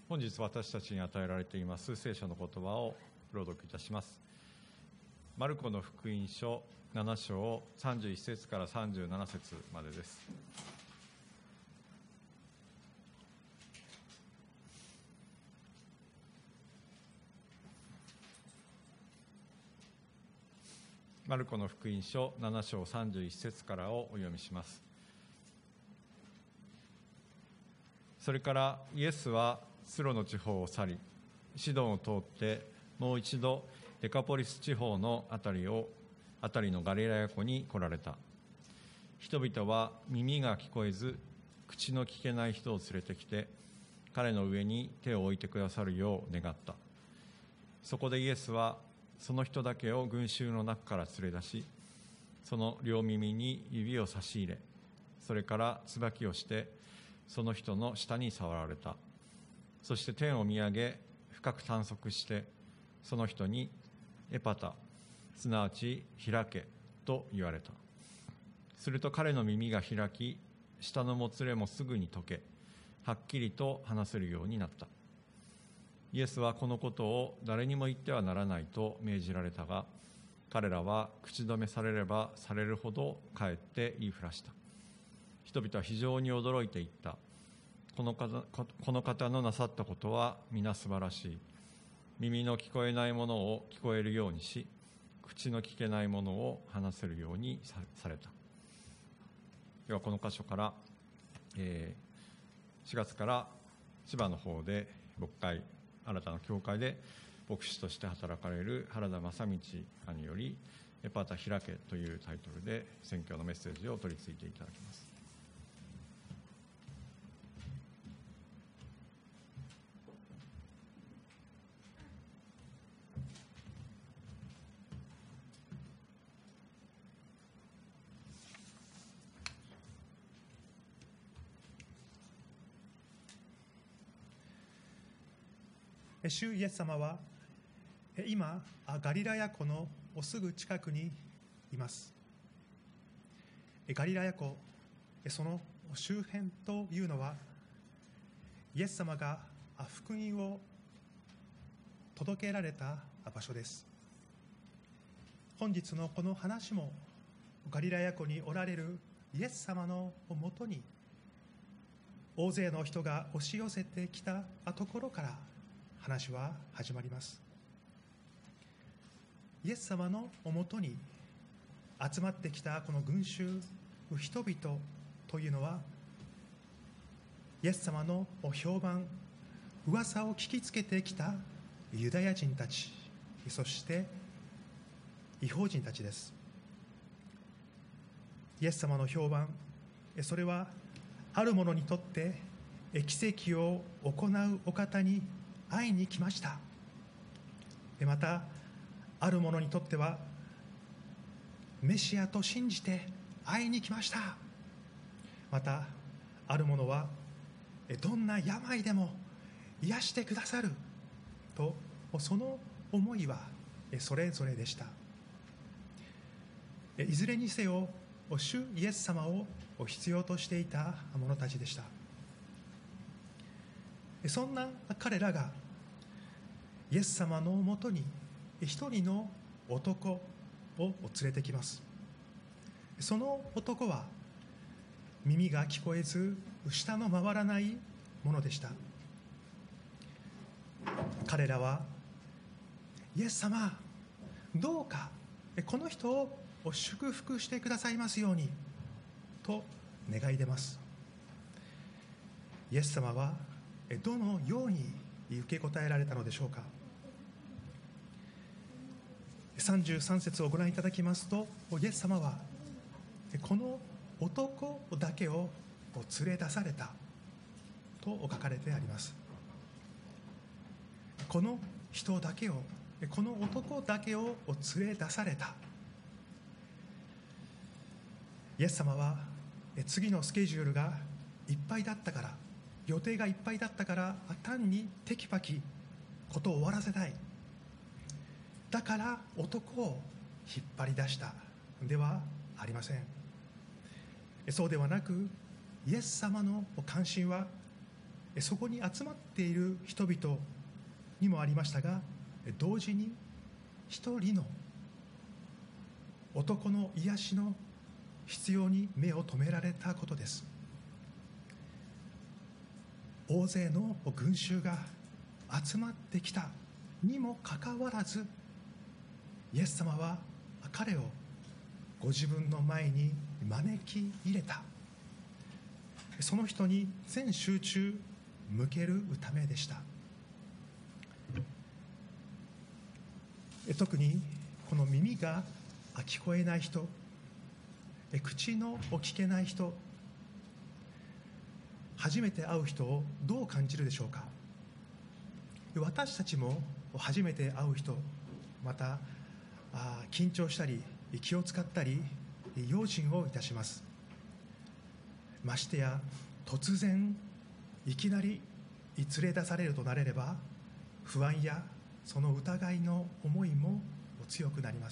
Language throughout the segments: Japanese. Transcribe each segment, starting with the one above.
本日私たちに与えられています聖書の言葉を朗読いたします。マルコの福音書7章31節から37節までです。マルコの福音書7章31節からをお読みします。それからイエスはツロの地方を去り、シドンを通ってもう一度デカポリス地方のあたりのガリラヤ湖に来られた。人々は耳が聞こえず口の聞けない人を連れてきて、彼の上に手を置いてくださるよう願った。そこでイエスはその人だけを群衆の中から連れ出し、その両耳に指を差し入れ、それから椿をしてその人の下に触られた。そして天を見上げ深く嘆息して、その人にエパタ、すなわち開けと言われた。すると彼の耳が開き、舌のもつれもすぐに解け、はっきりと話せるようになった。イエスはこのことを誰にも言ってはならないと命じられたが、彼らは口止めされればされるほどかえって言いふらした。人々は非常に驚いていった。この方のなさったことは皆素晴らしい。耳の聞こえないものを聞こえるようにし、口の聞けないものを話せるようにされた。ではこの箇所から、4月から千葉の方で牧会、新たな教会で牧師として働かれる原田正道兄よりエパタ開けというタイトルで宣教のメッセージを取り次いでいただきます。 主イエス様は今ガリラヤ湖のすぐ近くにいます。ガリラヤ湖、その周辺というのはイエス様が福音を届けられた場所です。本日のこの話もガリラヤ湖におられるイエス様のもとに大勢の人が押し寄せてきたところから話は始まります。イエス様のもとに集まってきたこの群衆人々というのは、イエス様の評判、噂を聞きつけてきたユダヤ人たち、そして異邦人たちです。イエス様の評判、それはある者にとって奇跡を行うお方に会いに来ました。またある者にとってはメシアと信じて会いに来ました。またある者はどんな病でも癒してくださると、その思いはそれぞれでした。いずれにせよ主イエス様を必要としていた者たちでした。そんな彼らがイエス様のもとに一人の男を連れてきます。その男は耳が聞こえず舌の回らないものでした。彼らはイエス様、どうかこの人を祝福してくださいますようにと願い出ます。イエス様はどのように受け答えられたのでしょうか。33節をご覧いただきますと、イエス様はこの男だけを連れ出されたと書かれてあります。この人だけを、この男だけを連れ出された。イエス様は次のスケジュールがいっぱいだったから、予定がいっぱいだったから単にテキパキことを終わらせたい、だから男を引っ張り出したではありません。そうではなく、イエス様の関心はそこに集まっている人々にもありましたが、同時に一人の男の癒しの必要に目を留められたことです。大勢の群衆が集まってきたにもかかわらず、イエス様は彼をご自分の前に招き入れた。その人に全集中向けるためでした。特にこの耳が聞こえない人、口の聞けない人、初めて会う人をどう感じるでしょうか。私たちも初めて会う人、また緊張したり気を使ったり用心をいたします。ましてや突然いきなり連れ出されるとなれれば、不安やその疑いの思いも強くなります。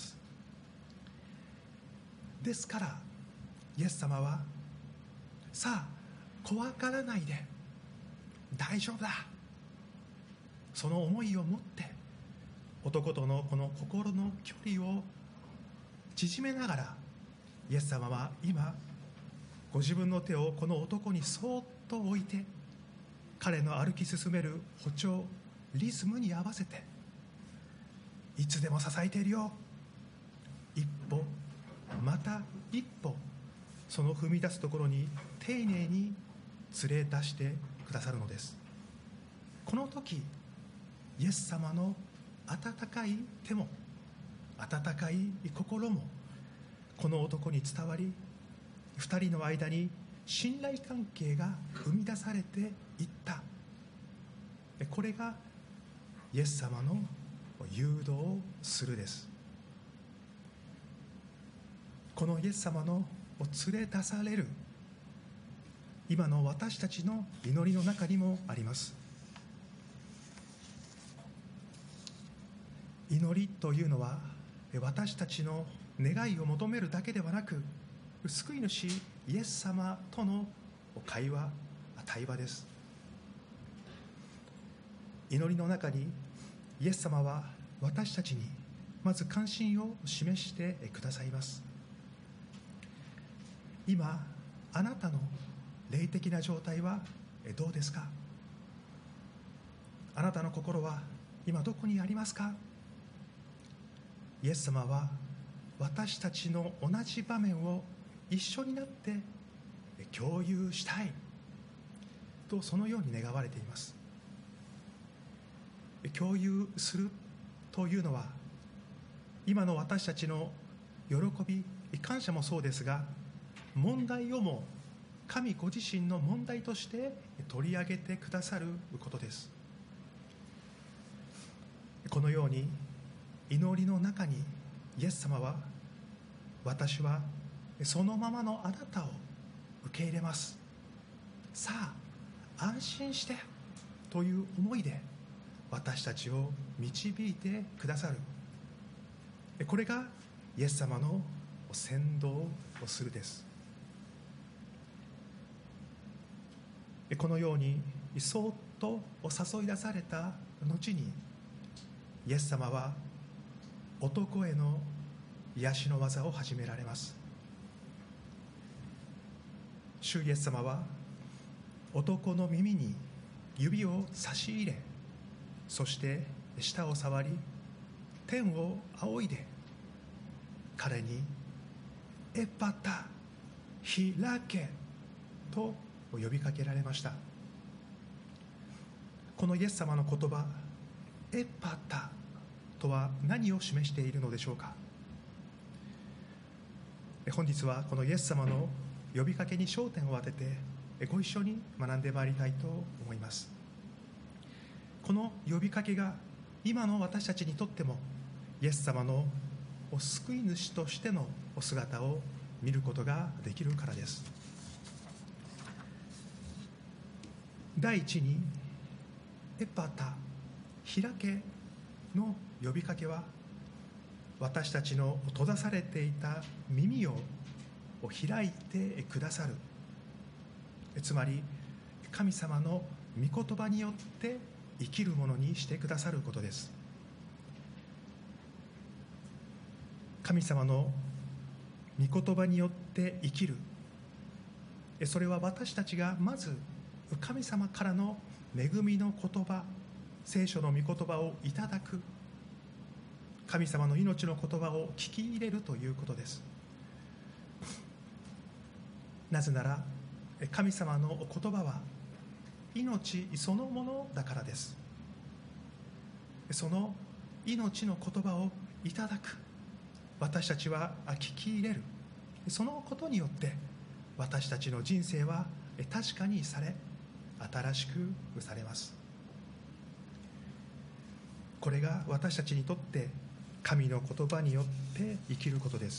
ですからイエス様は、さあ怖がらないで、大丈夫だ、その思いを持って男とのこの心の距離を縮めながら、イエス様は今ご自分の手をこの男にそーっと置いて、彼の歩き進める歩調、リズムに合わせて、いつでも支えているよ、一歩また一歩、その踏み出すところに丁寧に連れ出してくださるのです。この時イエス様の温かい手も温かい心もこの男に伝わり、二人の間に信頼関係が生み出されていった。これがイエス様の誘導するです。このイエス様の連れ出される、今の私たちの祈りの中にもあります。祈りというのは私たちの願いを求めるだけではなく、救い主イエス様との会話、対話です。祈りの中にイエス様は私たちにまず関心を示してくださいます。今あなたの霊的な状態はどうですか。あなたの心は今どこにありますか。イエス様は私たちの同じ場面を一緒になって共有したいと、そのように願われています。共有するというのは、今の私たちの喜び、感謝もそうですが、問題をも神ご自身の問題として取り上げてくださることです。このように祈りの中にイエス様は、私はそのままのあなたを受け入れます、さあ安心してという思いで私たちを導いてくださる。これがイエス様の先導をするです。このようにそーっと誘い出された後に、イエス様は男への癒しの技を始められます。主イエス様は男の耳に指を差し入れ、そして舌を触り、天を仰いで彼にエパタ、開けと呼びかけられました。このイエス様の言葉、エパタとは何を示しているのでしょうか。本日はこのイエス様の呼びかけに焦点を当ててご一緒に学んでまいりたいと思います。この呼びかけが今の私たちにとってもイエス様のお救い主としてのお姿を見ることができるからです。第一に、エパタ、開けの呼びかけは、私たちの閉ざされていた耳を開いてくださる、つまり神様の御言葉によって生きるものにしてくださることです。神様の御言葉によって生きる、それは私たちがまず神様からの恵みの言葉、聖書の御言葉をいただく、神様の命の言葉を聞き入れるということです。なぜなら神様の言葉は命そのものだからです。その命の言葉をいただく、私たちは聞き入れる、そのことによって私たちの人生は確かにされ、新しくされます。これが私たちにとって神の言葉によって生きることです。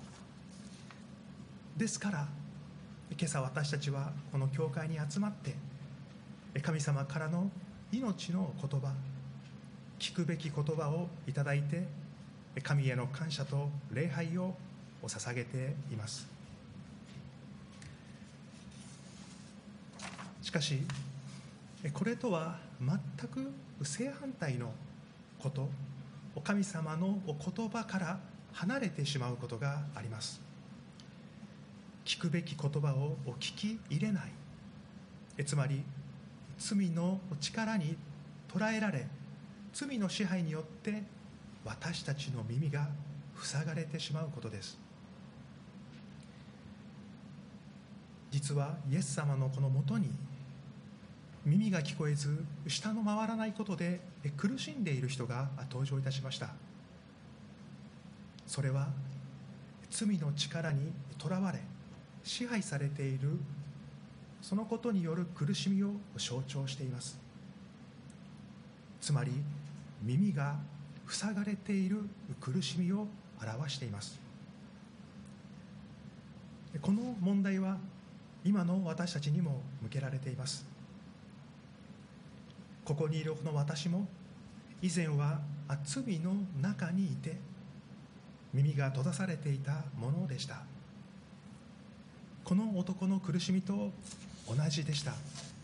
ですから今朝私たちはこの教会に集まって神様からの命の言葉、聞くべき言葉をいただいて、神への感謝と礼拝を捧げています。しかしこれとは全く正反対のこと、神様の言葉から離れてしまうことがあります。聞くべき言葉を聞き入れない、つまり罪の力に捉えられ、罪の支配によって私たちの耳が塞がれてしまうことです。実はイエス様のこのもとに耳が聞こえず舌の回らないことで苦しんでいる人が登場いたしました。それは罪の力にとらわれ支配されている、そのことによる苦しみを象徴しています。つまり耳が塞がれている苦しみを表しています。この問題は今の私たちにも向けられています。ここにいるこの私も以前は罪の中にいて耳が閉ざされていたものでした。この男の苦しみと同じでした。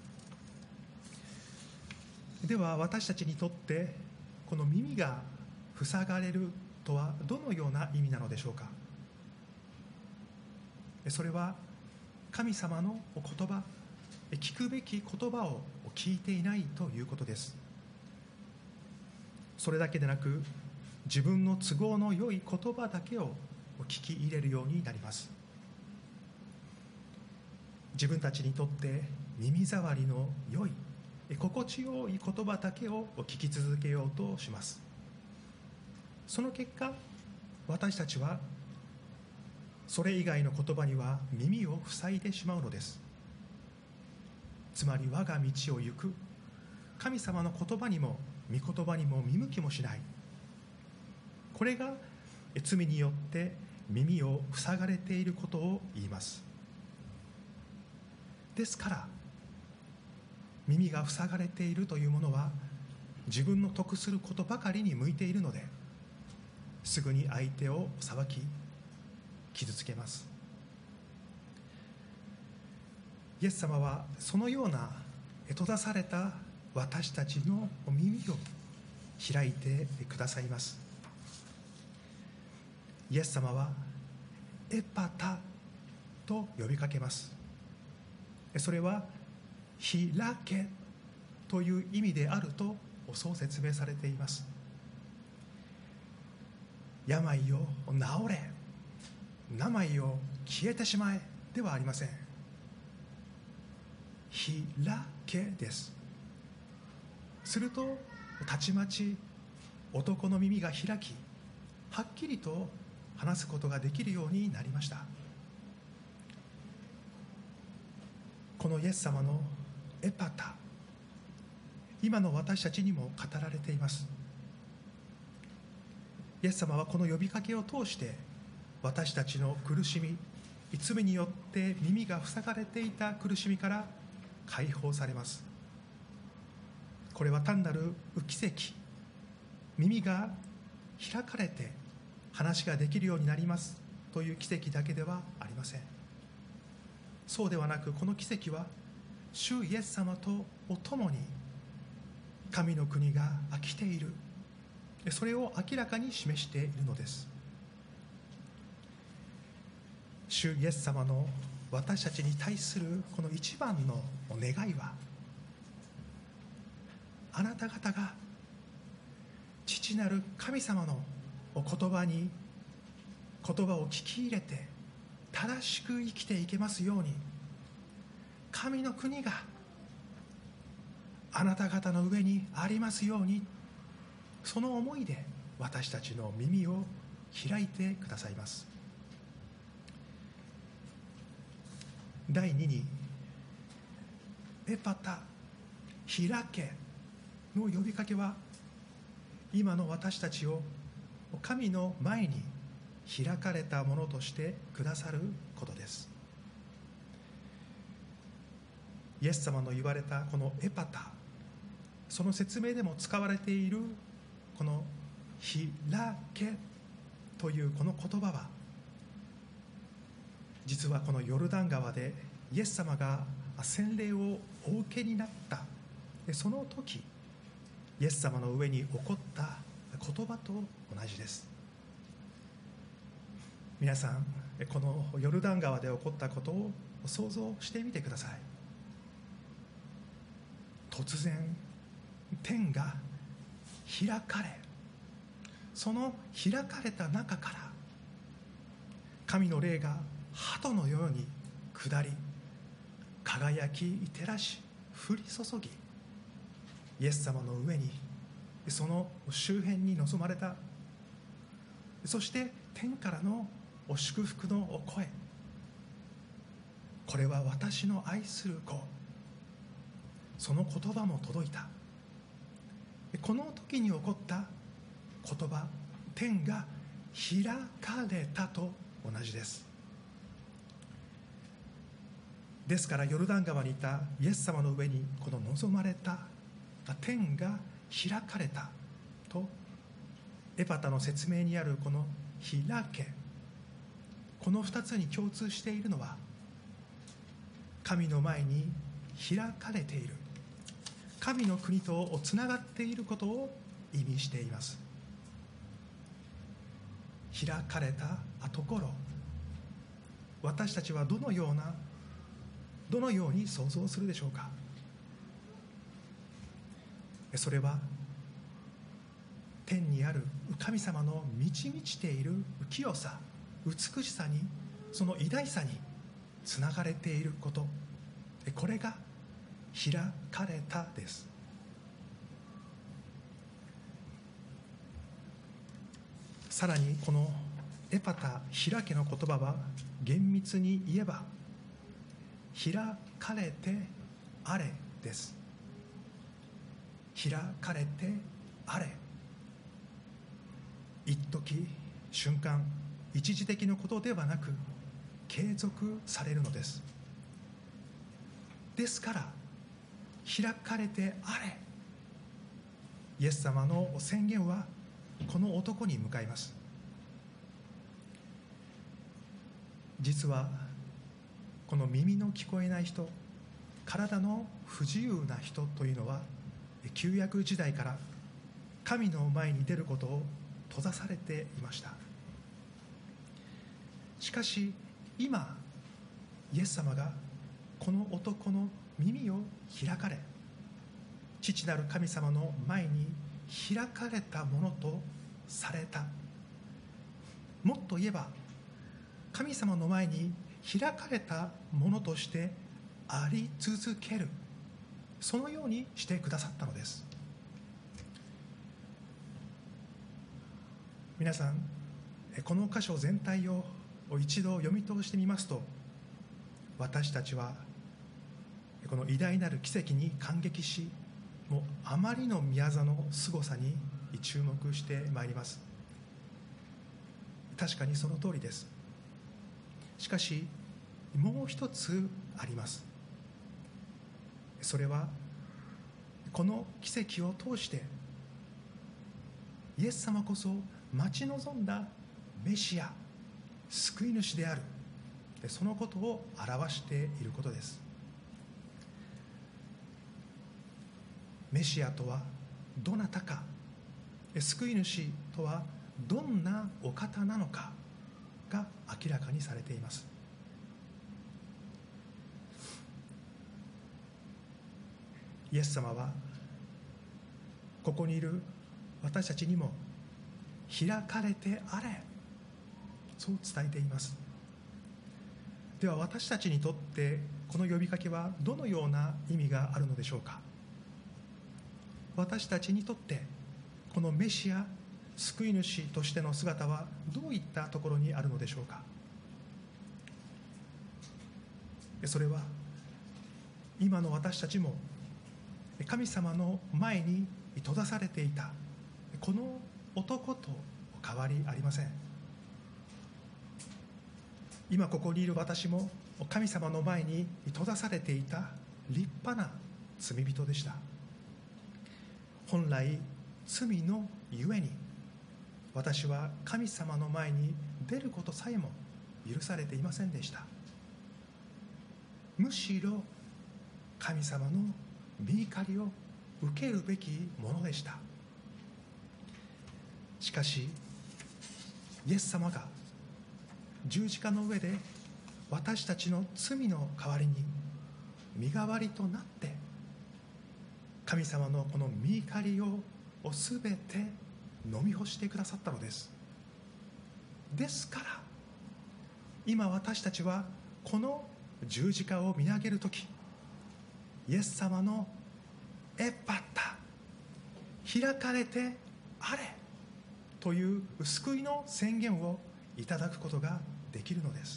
では私たちにとってこの耳が塞がれるとはどのような意味なのでしょうか。それは神様のお言葉、聞くべき言葉を聞いていないということです。それだけでなく自分の都合の良い言葉だけを聞き入れるようになります。自分たちにとって耳障りの良い心地よい言葉だけを聞き続けようとします。その結果私たちはそれ以外の言葉には耳を塞いでしまうのです。つまり我が道を行く神様の言葉にも御言葉にも見向きもしない、これが罪によって耳を塞がれていることを言います。ですから耳が塞がれているというものは自分の得することばかりに向いているので、すぐに相手を裁き傷つけます。イエス様はそのような閉ざされた私たちの耳を開いてくださいます。イエス様はエパタと呼びかけます。それは開けという意味であるとそう説明されています。病を治れ、病を消えてしまえではありません。開けです。するとたちまち男の耳が開き、はっきりと話すことができるようになりました。このイエス様のエパタ、今の私たちにも語られています。イエス様はこの呼びかけを通して私たちの苦しみ、罪によって耳が塞がれていた苦しみから解放されます。これは単なる奇跡、耳が開かれて話ができるようになりますという奇跡だけではありません。そうではなく、この奇跡は主イエス様と共に神の国が来ている、それを明らかに示しているのです。主イエス様の私たちに対するこの一番の願いは、あなた方が父なる神様の言葉を聞き入れて正しく生きていけますように、神の国があなた方の上にありますように、その思いで私たちの耳を開いてくださいます。第2に、エパタ、開けの呼びかけは、今の私たちを神の前に開かれたものとしてくださることです。イエス様の言われたこのエパタ、その説明でも使われているこの開けというこの言葉は、実はこのヨルダン川でイエス様が洗礼をお受けになったその時、イエス様の上に起こった言葉と同じです。皆さん、このヨルダン川で起こったことを想像してみてください。突然天が開かれ、その開かれた中から神の霊が鳩のように下り、輝き照らし降り注ぎ、イエス様の上に、その周辺に臨まれた。そして天からの祝福の声、これは私の愛する子、その言葉も届いた。この時に起こった言葉、天が開かれたと同じです。ですからヨルダン川にいたイエス様の上にこの望まれた天が開かれたと、エパタの説明にあるこの開け、この2つに共通しているのは、神の前に開かれている、神の国とつながっていることを意味しています。開かれたところ、私たちはどのように想像するでしょうか。それは天にある神様の満ち満ちている清さ、美しさに、その偉大さにつながれていること、これが開かれたです。さらにこのエパタ、開けの言葉は厳密に言えば開かれてあれです。開かれてあれ、一時瞬間、一時的なことではなく継続されるのです。ですから開かれてあれ、イエス様の宣言はこの男に向かいます。実はこの耳の聞こえない人、体の不自由な人というのは、旧約時代から神の前に出ることを閉ざされていました。しかし今、イエス様がこの男の耳を開かれ、父なる神様の前に開かれたものとされた。もっと言えば、神様の前に開かれたものとしてあり続ける、そのようにしてくださったのです。皆さん、この箇所全体を一度読み通してみますと、私たちはこの偉大なる奇跡に感激し、もうあまりの宮座の凄さに注目してまいります。確かにその通りです。しかしもう一つあります。それはこの奇跡を通してイエス様こそ待ち望んだメシア、救い主である、そのことを表していることです。 メシアとはどなたか、救い主とはどんなお方なのかが明らかにされています。イエス様はここにいる私たちにも開かれてあれ、そう伝えています。では私たちにとってこの呼びかけはどのような意味があるのでしょうか。私たちにとってこのメシア、救い主としての姿はどういったところにあるのでしょうか。それは今の私たちも神様の前に閉ざされていたこの男と変わりありません。今ここにいる私も神様の前に閉ざされていた立派な罪人でした。本来罪のゆえに私は神様の前に出ることさえも許されていませんでした。むしろ神様の御怒りを受けるべきものでした。しかしイエス様が十字架の上で私たちの罪の代わりに身代わりとなって神様のこの御怒りをすべて飲み干してくださったのです。ですから今私たちはこの十字架を見上げるとき、イエス様のエパタ、開かれてあれという救いの宣言をいただくことができるのです。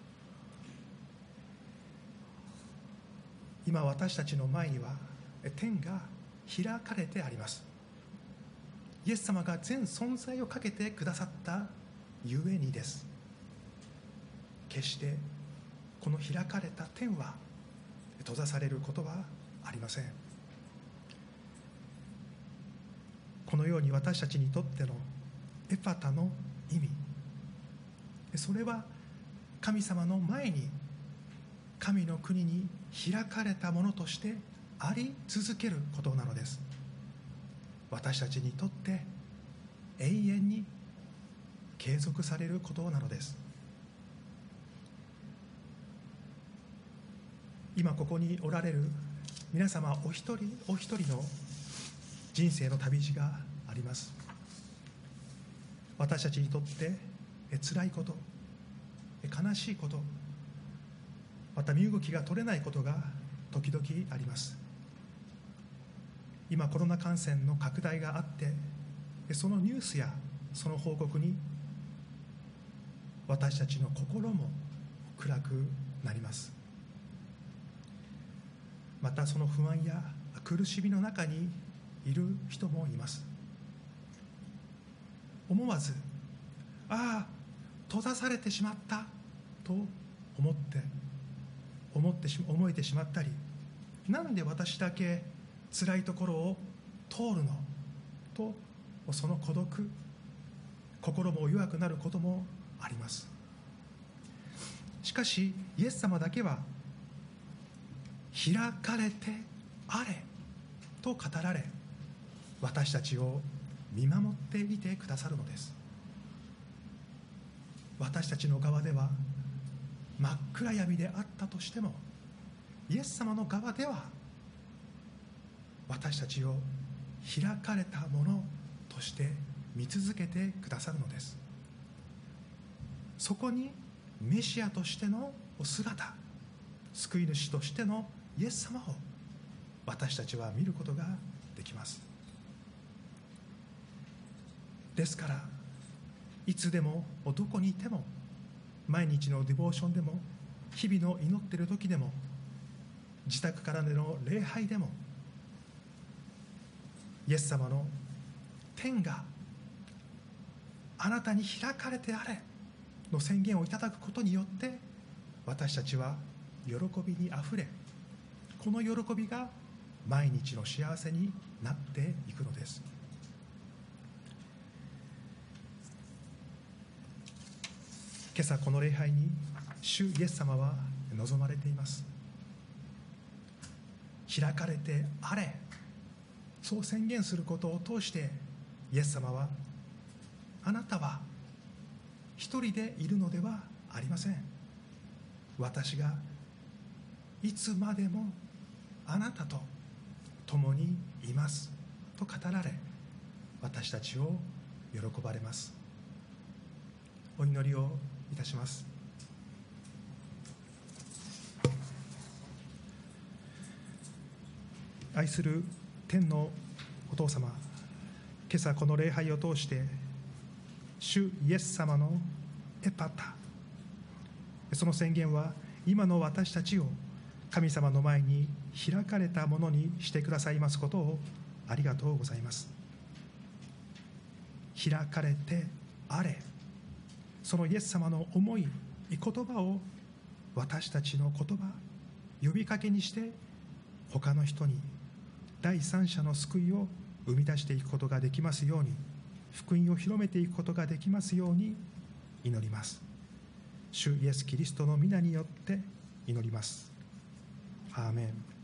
今私たちの前には天が開かれてあります。イエス様が全存在をかけてくださったゆえにです。決してこの開かれた天は閉ざされることはありません。このように私たちにとってのエパタの意味、それは神様の前に神の国に開かれたものとしてあり続けることなのです。私たちにとって永遠に継続されることなのです。今ここにおられる皆様お一人お一人の人生の旅路があります。私たちにとって辛いこと、悲しいこと、また身動きが取れないことが時々あります。今コロナ感染の拡大があって、そのニュースやその報告に私たちの心も暗くなります。またその不安や苦しみの中にいる人もいます。思わず閉ざされてしまったと思えてしまったり、なんで私だけ辛いところを通るのと、その孤独、心も弱くなることもあります。しかしイエス様だけは開かれてあれと語られ、私たちを見守っていてくださるのです。私たちの側では真っ暗闇であったとしても、イエス様の側では私たちを開かれたものとして見続けてくださるのです。そこにメシアとしてのお姿、救い主としてのイエス様を私たちは見ることができます。ですからいつでもどこにいても、毎日のデボーションでも、日々の祈っている時でも、自宅からでの礼拝でも、イエス様の天があなたに開かれてあれの宣言をいただくことによって、私たちは喜びにあふれ、この喜びが毎日の幸せになっていくのです。今朝この礼拝に主イエス様は望まれています。開かれてあれそう宣言することを通して、イエス様は、あなたは一人でいるのではありません。私がいつまでもあなたと共にいますと語られ、私たちを喜ばれます。お祈りをいたします。愛する天のお父様、今朝この礼拝を通して主イエス様のエパタ、その宣言は今の私たちを神様の前に開かれたものにしてくださいますことをありがとうございます。開かれてあれ、そのイエス様の思い、言葉を私たちの言葉、呼びかけにして他の人に第三者の救いを生み出していくことができますように、福音を広めていくことができますように祈ります。主イエス・キリストの皆によって祈ります。アーメン。